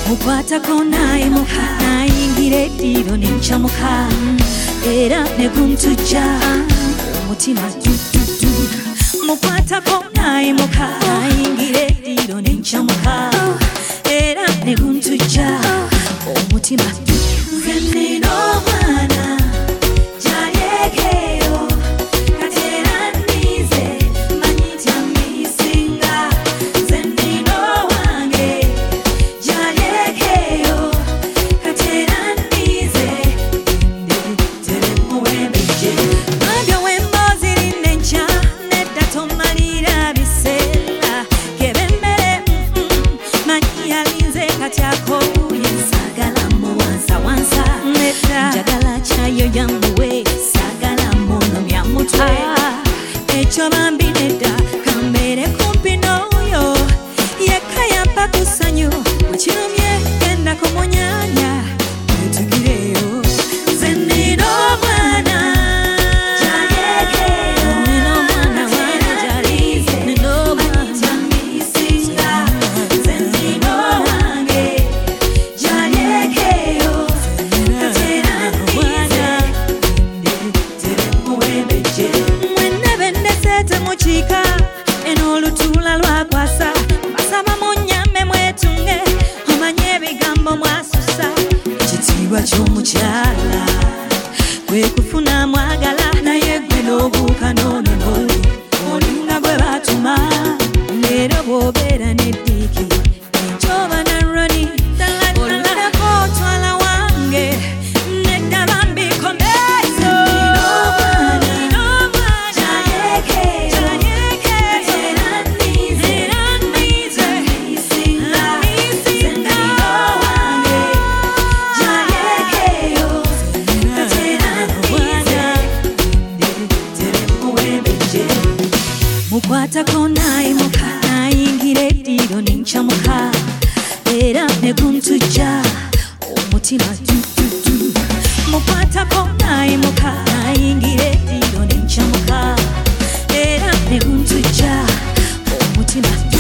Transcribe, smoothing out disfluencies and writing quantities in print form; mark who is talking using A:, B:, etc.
A: mukwatako nayimuka nayingira eddiiro nencamuka era ne guntujja omutima tututu mukwatako nayimuka nayingira eddiiro nencamuka era ne guntujja omutima nze nnina omwana gyalyekeyo kati era nnize manyi nti ammisinga nze nnina owange gyalyekeyo kati era nnize tere muwembejje ambyo wemboozi linnenkya nedda tomalira biseera kebemmere manyi yalinze kati akouye sagala muwansa wansa nedda njagala kyayo yamuwe sagala munomya mutwe ekyo bambi nedda kambeere kumpi n'oyo yekka yampa ku ssanyu wekirumye genda kumunyanya wetugireyo nze nnina omwana gyalyekeyo nnina omwana wange gyalize nnina omwana gyammisinga nze nnina owange gyalyekeyo kati era nnize tere muwembejje mwenna bendesete mukiika eno olutuula lwakwasa mbasaba munnyambe mwetunge omanye ebigambo mwasusa ekitiibwa ky'omukyala kwe kufuna mwagala naye gwe n'obuuka n'onono olinga gwe baatuma leero bw'obeera n'eddiiki enjoba narroni olulako otwala wange nedda bambikomezo nnina omwana gyalyekeyo era nnize ammisinga nze nnina owange gyalyekeyo kati era nnize tere muwembejje mukwatako nayimuka nayingira eddiiro nencamuka era ne guntujja omutima tututu mukwatako nayimuka nayingira eddiiro nencamuka era ne guntujja omutima